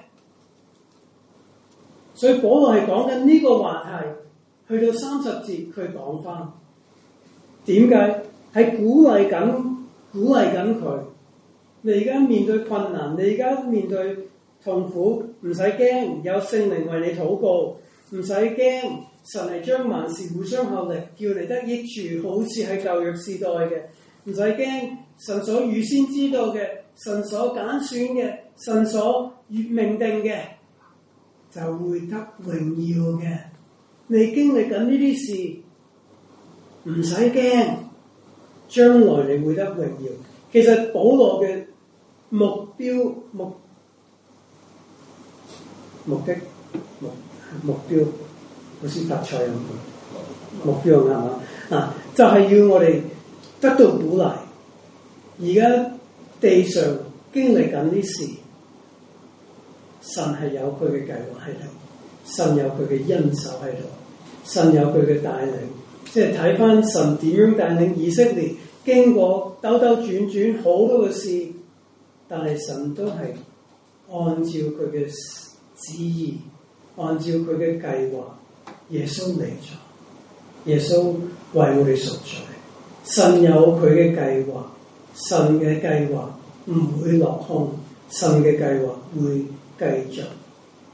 所以保羅係講緊呢個話題，去到三十節佢講翻點解？係鼓勵緊，鼓勵緊佢。你而家面對困難，你而家面對痛苦，唔使驚，有聖靈為你禱告，唔使驚。神係將萬事互相效力，叫你得益處，好似喺舊約時代嘅，唔使驚。神所預先知道嘅，神所揀選嘅，神所命定嘅，就會得榮耀嘅。你經歷緊呢啲事，唔使驚。將來你會得榮耀。其實保羅嘅目標目目的目目標，好似發菜咁。目標啱嘛？啊，就係、是、要我哋得到鼓勵。而家地上經歷緊啲事，神係有佢嘅計劃喺度，神有佢嘅恩手喺度，神有佢嘅帶領。即係睇翻神點樣帶領以色列，經過兜兜轉轉好多嘅事，但係神都係按照佢嘅旨意，按照佢嘅計劃，耶穌嚟咗，耶穌為我哋贖罪。神有佢嘅計劃，神嘅計劃唔會落空，神嘅計劃會繼續。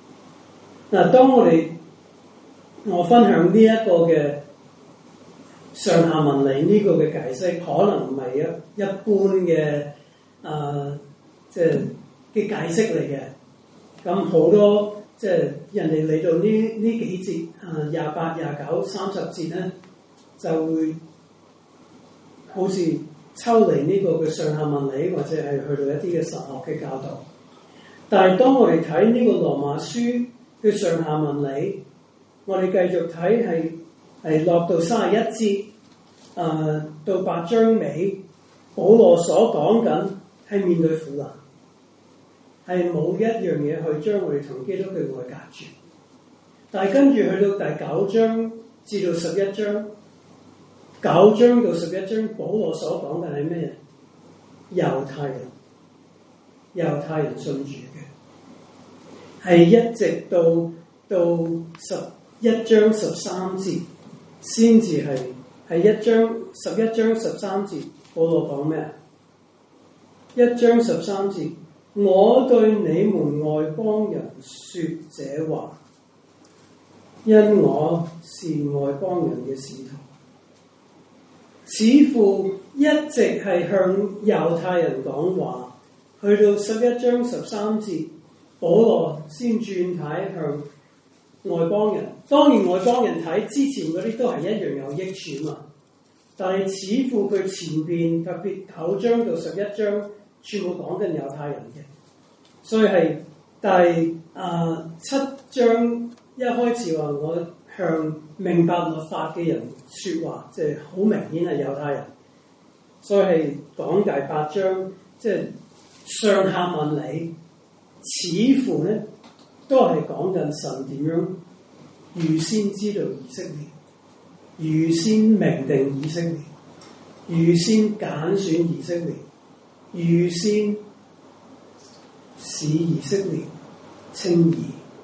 嗱，當我哋我分享呢一個嘅上下文理呢個嘅解釋，可能唔係一一般嘅啊，即係嘅解釋嚟嘅。咁好多即係人哋嚟到呢呢幾節啊廿八、廿九、三十節咧，就會好似抽離呢個嘅上下文理，或者係去到一啲嘅神學嘅教導。但係當我哋睇呢個羅馬書嘅上下文理，我哋繼續睇係係落到三十一節，誒、呃、到八章尾，保羅所講緊係面對苦難，係冇一樣嘢去將我哋同基督嘅愛隔絕。但係跟住去到第九章至到十一章，九章到十一章，保羅所講嘅係咩人？猶太人，猶太人信主嘅，係一直到到十一章十三節先至係係一章十一章十三節，保羅講咩啊？一章十三節，我對你們外邦人說這話，因我是外邦人嘅使徒。似乎一直係向猶太人講話，去到十一章十三節，保羅先轉睇向外邦人。當然外邦人睇之前嗰啲都係一樣有益處嘛，但係似乎佢前邊特別九章到十一章全部講緊猶太人嘅，所以係第啊七章一開始話我向明白律法嘅人說話，即係好明顯係猶太人。所以係講第八章，即係上下文理，似乎咧都係講緊神點樣預先知道以色列，預先明定以色列，預先揀選以色列，預先使以色列稱義，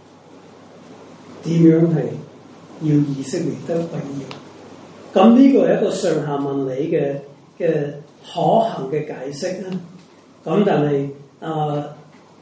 點樣係要以色列得榮耀。咁呢個係一個上下文理嘅嘅可行嘅解釋啦。咁但係啊、呃，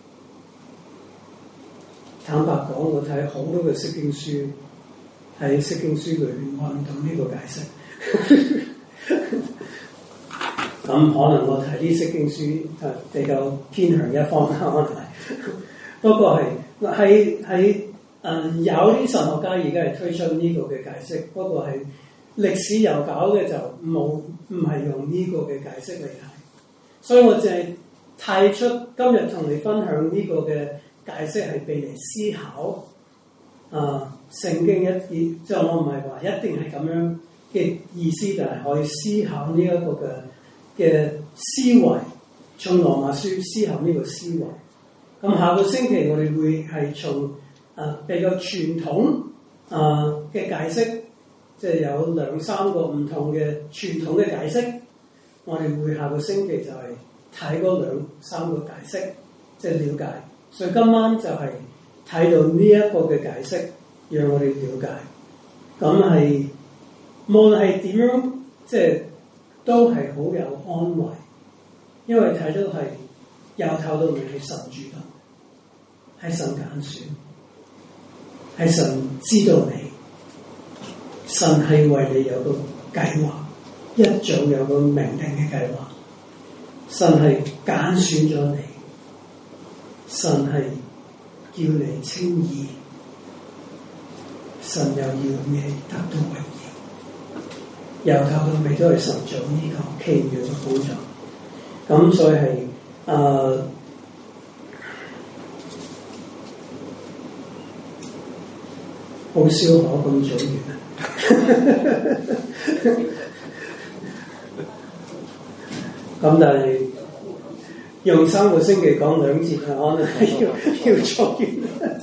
坦白講，我睇好多嘅釋經書，喺釋經書裏邊揾唔到呢個解釋。咁可能我睇啲釋經書係比較偏向一方啦，可能係。不過係喺喺誒有啲神學家而家係推出呢個嘅解釋，不過係歷史悠久嘅就冇唔係用呢個嘅解釋嚟睇。所以我淨係提出今日同你分享呢個嘅解釋係俾你思考。啊，聖經一啲即係我唔係話一定係咁樣嘅意思，但係可以思考呢一個嘅嘅思維，從羅馬書思考呢個思維。咁下個星期我哋會係從啊比較傳統啊嘅解釋，即係有兩三個唔同嘅傳統嘅解釋。我哋會下個星期就係睇嗰兩三個解釋，即係了解。所以今晚就係睇到呢一個嘅解釋，讓我哋了解。咁係無論係點樣，即係都係好有安慰，因為睇到係由頭到尾係神主動，係神揀選，係神知道你，神係為你有個計劃，一早有個明定嘅計劃，神係揀選咗你，神係叫你稱義，神又要你得到榮耀，由頭到尾都係神做呢個奇妙嘅工作。咁所以係誒好少可咁早完啊！咁但係用三個星期講兩節，可能係要要做完。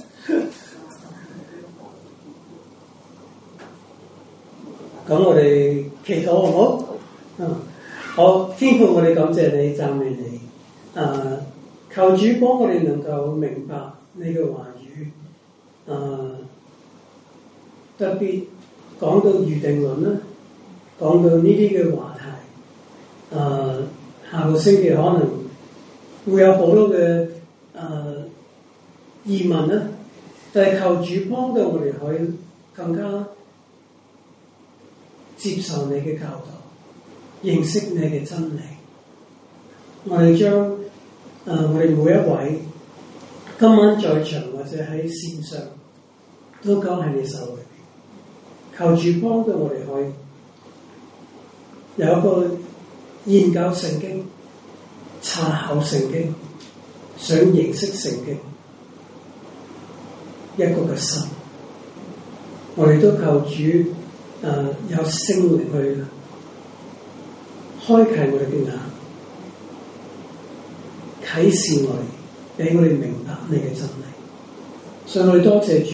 咁我哋祈禱好唔好？嗯，好，天父，我哋感謝你，讚美你。啊、呃，求主幫我哋能夠明白你嘅話語。啊、呃，特別講到預定論啦，講到呢啲嘅話題。啊、呃，下個星期可能會有好多嘅啊、呃、疑問啦， 但係求主幫到我哋可以更加接受你嘅教導，認識你嘅真理。我哋將誒、呃、我哋每一位今晚在場或者喺線上都交喺你手裏邊，求主幫到我哋可以有一個研究聖經、查考聖經、想認識聖經一個嘅心。我哋都求主誒、呃、有聖靈去開啟我哋嘅眼，啟示我哋，俾我哋明白你嘅真理。所以我哋多謝主。